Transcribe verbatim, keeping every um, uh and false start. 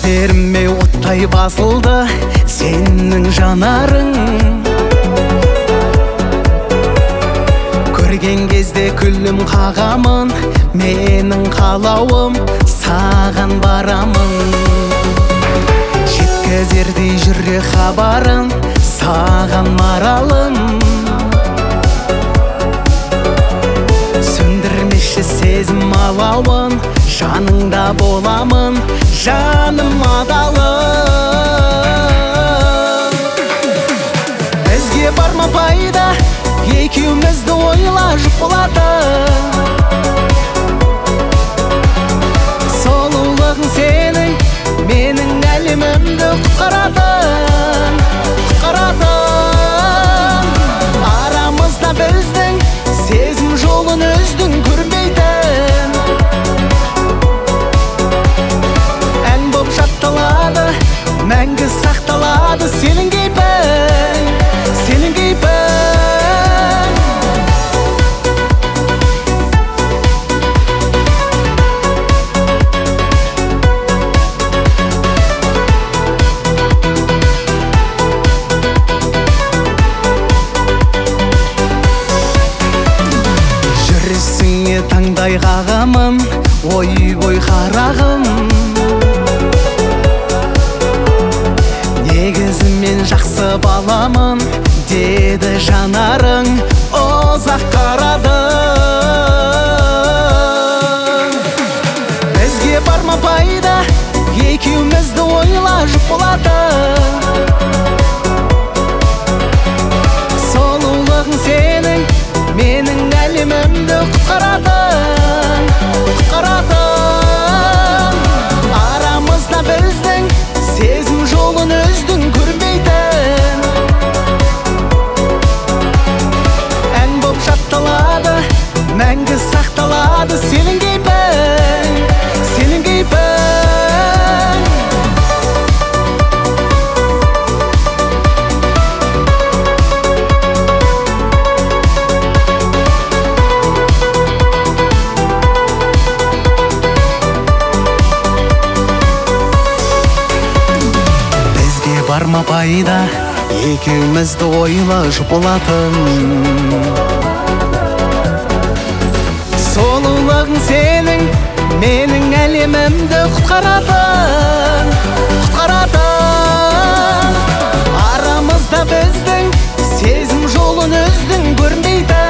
Көздеріме оттай басылды сенің жанарың. Көрген кезде күлім қағамын, менің қалауым саған барамын. Жеткізердей жүрек хабарын саған маралым. Сөндірмеші сезім алауын, жаныңда боламын, жаным адалым. Бізге барма пайда, екеумізді ойла жұпылады. Сұлулығың сенің менің әлемімді құтқарады, құтқарады. Арамызда біздің сезім жолын үздің көрмейтін. Ән боп жатталады, мәңгі сақталады сенің кейпің, сенің кейпің. Жүрісіңе таңдай қағамын, ой-ой қарағым. Негізі мен жақсы баламын, деді жанарың, ұзақ қарадың. Бізге барма пайда, екеумізді ойла жұпылады. Сұлулығың сенің менің әлемімді құтқарады, құтқарады. Арамызда біздің сезім жолын үздің көрмейтін. Ән боп жатталады, мәңгі сақталады сенің кейпің, сенің кейпің. Барма пайда, екеумізді ойла жұпылатын. Сұлулығың сенің менің әлемімді құтқарады, құтқарады. Арамызда біздің сезім жолын үздің көрмейтін.